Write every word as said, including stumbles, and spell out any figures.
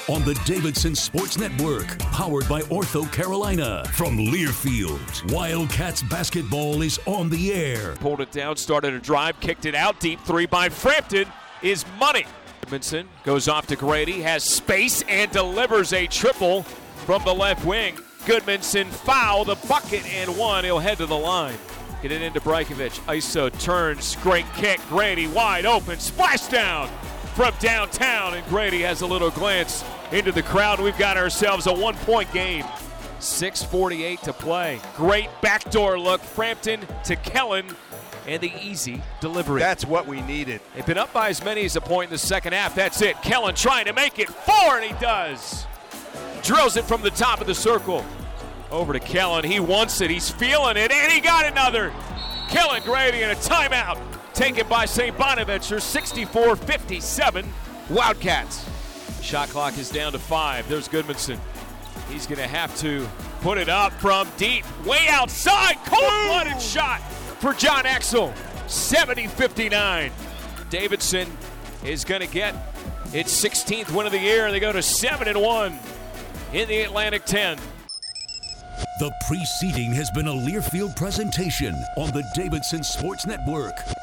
on the Davidson Sports Network, powered by Ortho Carolina. From Learfield, Wildcats basketball is on the air. Pulled it down, started a drive, kicked it out, deep three by Frampton is money. Goodmanson goes off to Grady, has space, and delivers a triple from the left wing. Goodmanson foul, the bucket, and one. He'll head to the line. Get it into Brajkovic. I S O turns, great kick. Grady wide open, splashdown from downtown, and Grady has a little glance into the crowd. We've got ourselves a one-point game. six forty-eight to play. Great backdoor look. Frampton to Kellen, and the easy delivery. That's what we needed. They've been up by as many as a point in the second half. That's it. Kellen trying to make it four, and he does. Drills it from the top of the circle. Over to Kellen. He wants it. He's feeling it, and he got another. Kellen Grady in a timeout. Taken by Saint Bonaventure, sixty-four fifty-seven. Wildcats. Shot clock is down to five. There's Goodmanson. He's going to have to put it up from deep. Way outside. Cold-blooded shot for John Axel. seventy fifty-nine. Davidson is going to get its sixteenth win of the year, and they go to seven and one in the Atlantic ten. The preceding has been a Learfield presentation on the Davidson Sports Network.